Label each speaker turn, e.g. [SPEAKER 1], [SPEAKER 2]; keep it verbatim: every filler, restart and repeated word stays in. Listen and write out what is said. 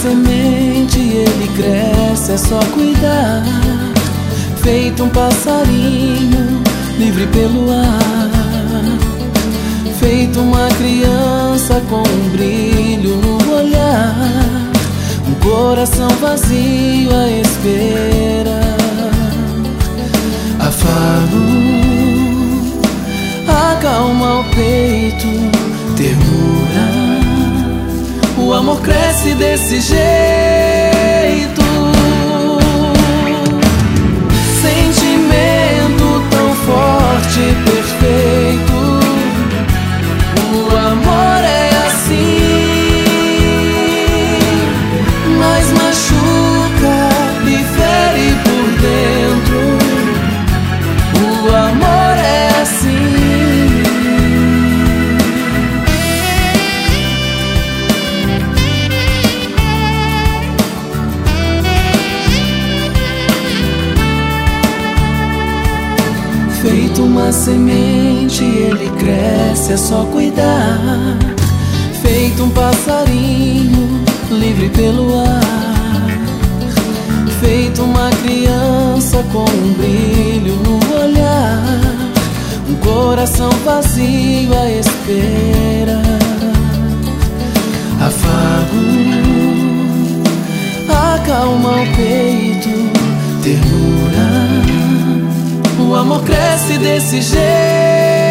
[SPEAKER 1] semente, ele cresce, é só cuidar. Feito um passarinho, livre pelo ar. Feito uma criança com um brilho no olhar. Um coração vazio a esperar. Afago, acalma o peito, ternura. O amor cresce desse jeito. Sentimento tão forte e perfeito. O amor é assim, mas machuca e fere por dentro. O amor é assim. Feito uma semente, ele cresce, é só cuidar. Feito um passarinho, livre pelo ar. Feito uma criança com um brilho no olhar. Um coração vazio a espera. Afago, acalma o peito, ternura. O amor cresce desse jeito.